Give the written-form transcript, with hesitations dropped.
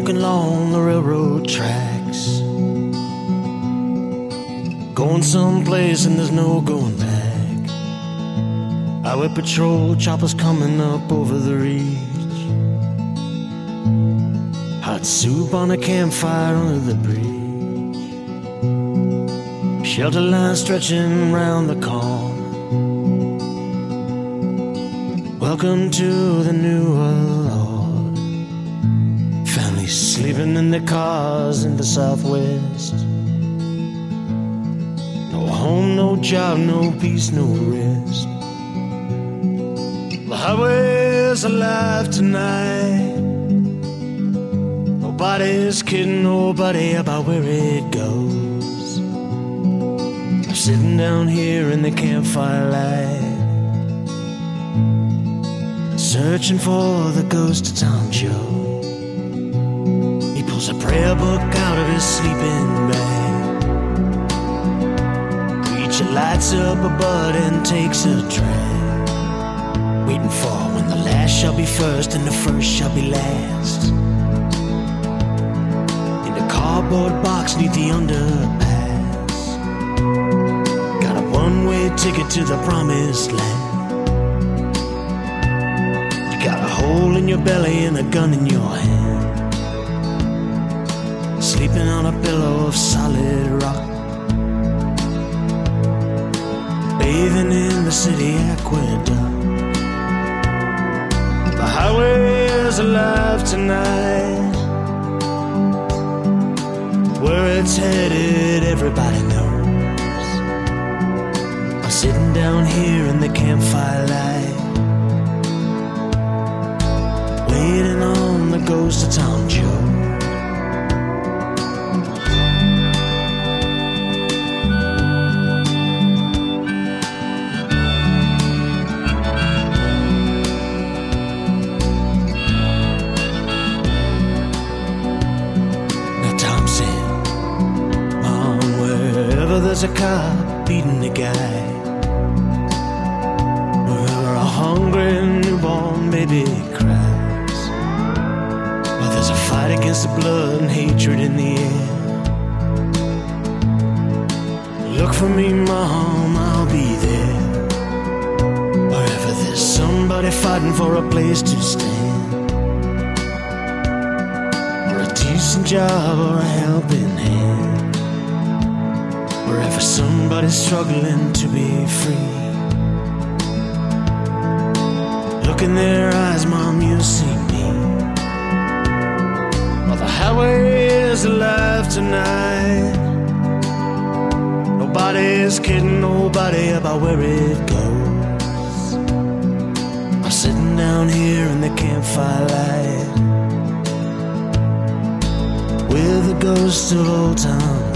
walking along the railroad tracks, going someplace and there's no going back. Highway patrol choppers coming up over the reach, hot soup on a campfire under the bridge, shelter line stretching round the corner. Welcome to the new world. Families sleeping in their cars in the Southwest. No home, no job, no peace, no rest. The highway is alive tonight. Nobody's kidding nobody about where it goes. I'm sitting down here in the campfire light, searching for the ghost of Tom Joe. He pulls a prayer book out of his sleeping bag. Preacher lights up a bud and takes a drag, waiting for when the last shall be first and the first shall be last. In a cardboard box neath the underpass, got a one-way ticket to the promised land. Got a hole in your belly and a gun in your hand, sleeping on a pillow of solid rock, bathing in the city aqueduct. The highway is alive tonight. Where it's headed everybody knows. I'm sitting down here in the campfire light, waiting on the ghost of Tom Joe. Now Tom said, Mom, wherever there's a cop beating a guy, wherever a hungry newborn baby cries, there's a fight against the blood and hatred in the air. Look for me, Mom, I'll be there. Wherever there's somebody fighting for a place to stand, or a decent job or a helping hand. Wherever somebody's struggling to be free, look in their eyes, Mom, you'll see me. The highway is alive tonight. Nobody's kidding nobody about where it goes. I'm sitting down here in the campfire light, with the ghost of old Tom